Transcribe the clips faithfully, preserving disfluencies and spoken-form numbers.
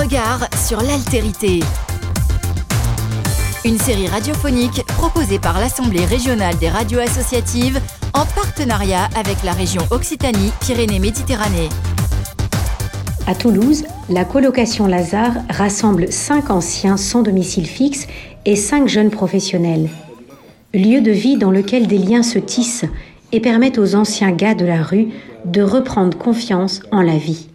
Regard sur l'altérité. Une série radiophonique proposée par l'Assemblée régionale des radios associatives en partenariat avec la région Occitanie-Pyrénées-Méditerranée. À Toulouse, la colocation Lazare rassemble cinq anciens sans domicile fixe et cinq jeunes professionnels. Lieu de vie dans lequel des liens se tissent et permettent aux anciens gars de la rue de reprendre confiance en la vie.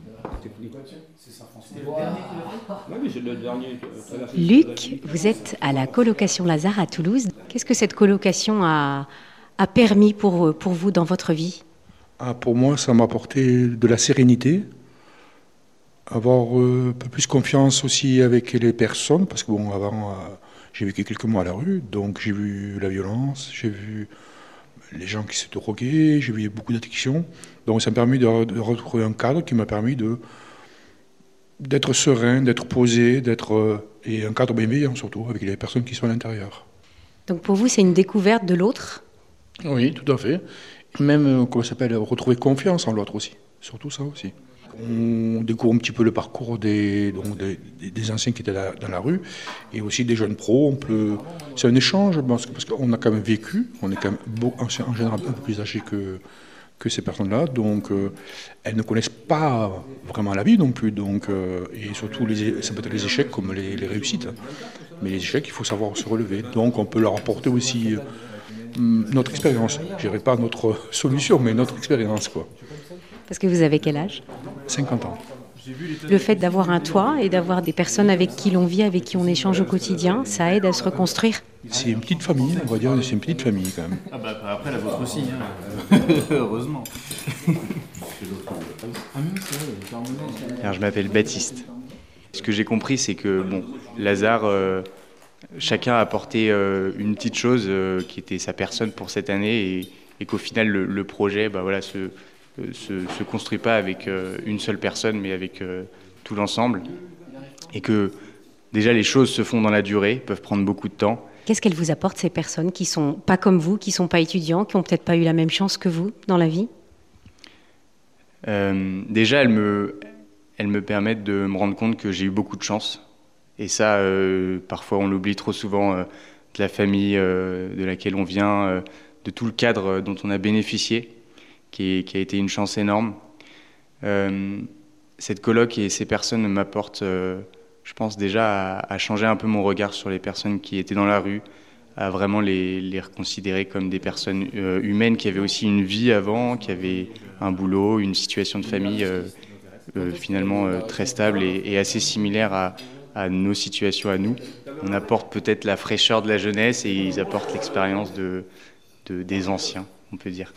Luc, vous êtes à la colocation Lazare à Toulouse. Qu'est-ce que cette colocation a, a permis pour, pour vous dans votre vie ? Ah, pour moi, ça m'a apporté de la sérénité, avoir euh, un peu plus confiance aussi avec les personnes, parce que bon, avant, euh, j'ai vécu quelques mois à la rue, donc j'ai vu la violence, j'ai vu les gens qui se droguaient, j'ai vu beaucoup d'addictions. Donc ça m'a permis de, de retrouver un cadre qui m'a permis de, d'être serein, d'être posé, d'être, euh, et un cadre bienveillant surtout, avec les personnes qui sont à l'intérieur. Donc pour vous, c'est une découverte de l'autre ? Oui, tout à fait. Même, euh, comment ça s'appelle, retrouver confiance en l'autre aussi, surtout ça aussi. On découvre un petit peu le parcours des, donc des, des anciens qui étaient dans la rue et aussi des jeunes pros. On peut, c'est un échange parce, parce qu'on a quand même vécu, on est quand même beau, en général un peu plus âgés que, que ces personnes-là, donc euh, elles ne connaissent pas vraiment la vie non plus, donc, euh, et surtout les, ça peut être les échecs comme les, les réussites. Mais les échecs, il faut savoir se relever, donc on peut leur apporter aussi euh, notre expérience. Je dirais pas notre solution, mais notre expérience, quoi. Parce que vous avez quel âge ? cinquante ans. Le fait d'avoir un toit et d'avoir des personnes avec qui l'on vit, avec qui on échange au quotidien, ça aide à se reconstruire ? C'est une petite famille, on va dire, c'est une petite famille quand même. Ah bah après la vôtre aussi, hein. Heureusement. Alors je m'appelle Baptiste. Ce que j'ai compris, c'est que bon, Lazare, euh, chacun a apporté euh, une petite chose euh, qui était sa personne pour cette année et, et qu'au final le, le projet, bah voilà, se se, se construit pas avec euh, une seule personne, mais avec euh, tout l'ensemble. Et que déjà les choses se font dans la durée, peuvent prendre beaucoup de temps. Qu'est-ce qu'elles vous apportent, ces personnes qui sont pas comme vous, qui sont pas étudiants, qui ont peut-être pas eu la même chance que vous dans la vie ? euh, Déjà, elles me, elles me permettent de me rendre compte que j'ai eu beaucoup de chance. Et ça, euh, parfois on l'oublie trop souvent, euh, de la famille euh, de laquelle on vient, euh, de tout le cadre dont on a bénéficié. Qui, qui a été une chance énorme. Euh, cette coloc et ces personnes m'apportent, euh, je pense déjà, à, à changer un peu mon regard sur les personnes qui étaient dans la rue, à vraiment les, les reconsidérer comme des personnes euh, humaines qui avaient aussi une vie avant, qui avaient un boulot, une situation de famille euh, euh, finalement euh, très stable et, et assez similaire à, à nos situations à nous. On apporte peut-être la fraîcheur de la jeunesse et ils apportent l'expérience de, de, des anciens, on peut dire.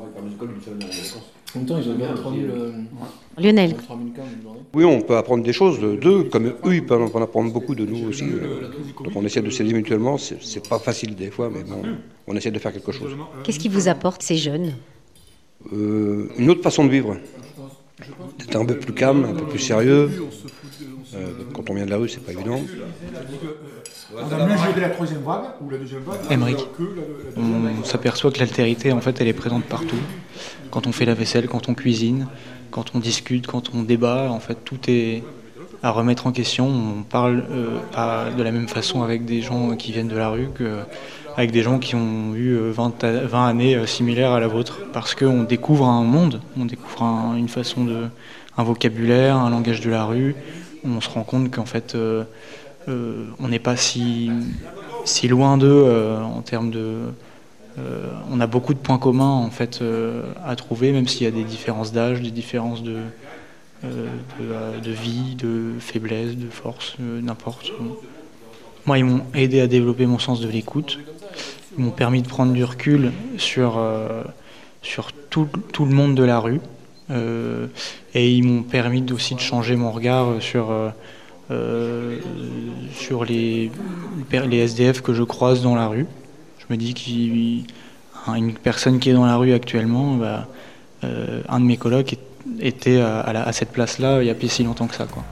En même temps, ils ont bien trois mille. Lionel. Oui, on peut apprendre des choses d'eux, comme eux, ils peuvent en apprendre beaucoup de nous aussi. Donc on essaie de s'aider mutuellement. C'est, c'est pas facile des fois, mais bon, on essaie de faire quelque chose. Qu'est-ce qui vous apporte, ces jeunes ? euh, Une autre façon de vivre. D'être un peu plus calme, un peu plus sérieux. Euh, quand on vient de la rue, c'est pas évident. On a mieux géré la troisième vague ou la deuxième vague. Émeric, on s'aperçoit que l'altérité, en fait, elle est présente partout. Quand on fait la vaisselle, quand on cuisine, quand on discute, quand on débat, en fait, tout est à remettre en question. On parle euh, pas de la même façon avec des gens qui viennent de la rue qu'avec des gens qui ont eu vingt, vingt années similaires à la vôtre. Parce qu'on découvre un monde, on découvre un, une façon de, un vocabulaire, un langage de la rue. On se rend compte qu'en fait, euh, euh, on n'est pas si, si loin d'eux euh, en termes de... Euh, on a beaucoup de points communs en fait euh, à trouver, même s'il y a des différences d'âge, des différences de, euh, de, de vie, de faiblesse, de force, euh, n'importe. Moi, ils m'ont aidé à développer mon sens de l'écoute. Ils m'ont permis de prendre du recul sur, euh, sur tout, tout le monde de la rue. Euh, et ils m'ont permis aussi de changer mon regard sur, euh, sur les, les S D F que je croise dans la rue. Je me dis qu'une personne qui est dans la rue actuellement, bah, euh, un de mes colocs était à, à, la, à cette place-là il n'y a pas si longtemps que ça, quoi.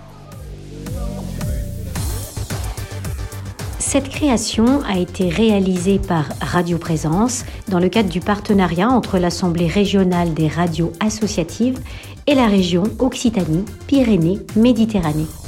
Cette création a été réalisée par Radio Présence dans le cadre du partenariat entre l'Assemblée régionale des radios associatives et la région Occitanie-Pyrénées-Méditerranée.